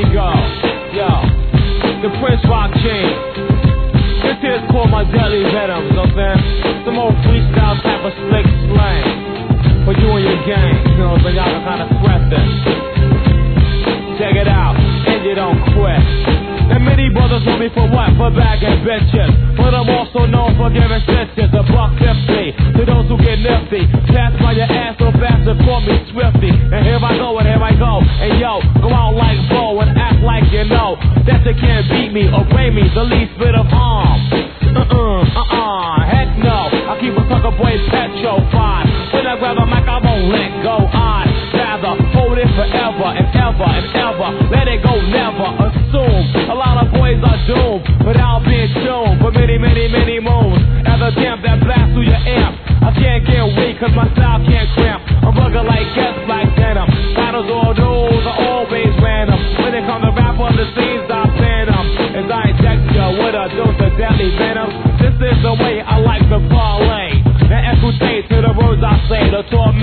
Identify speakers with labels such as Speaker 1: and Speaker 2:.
Speaker 1: we go. Yo, the Prince Rock King. This here's called my Deadly Venom, you know what I'm saying? Some old freestyle type of slick slang for you and your gang, you know, so y'all can kind of sweat this. Check it out, and you don't quit. And many brothers want me for what? For bagging bitches. But I'm also known for giving stitches. $1.50 to those who get nifty. Pass by your ass so fast and call me Swifty. And here I go, and here I go. And yo, go out like Bo and act like you know that you can't beat me or bring me the least bit of harm. Heck no. I keep a sucker boy petrified. When I grab a mic, I won't let go. I'd rather hold it forever and ever and ever. Let it go, never assume. A lot of boys are doomed without being tuned for many, many, many moons. As a damn that blast through your amp. I can't get weak cause my style can't cramp. I'm rugged like Guess like Venom. Battles or duels are always random. When it comes to rap on the scenes, I plan them. As I inject you with a dose of deadly venom. This is the way I like to parlay. Now escalate to the words I say. The torment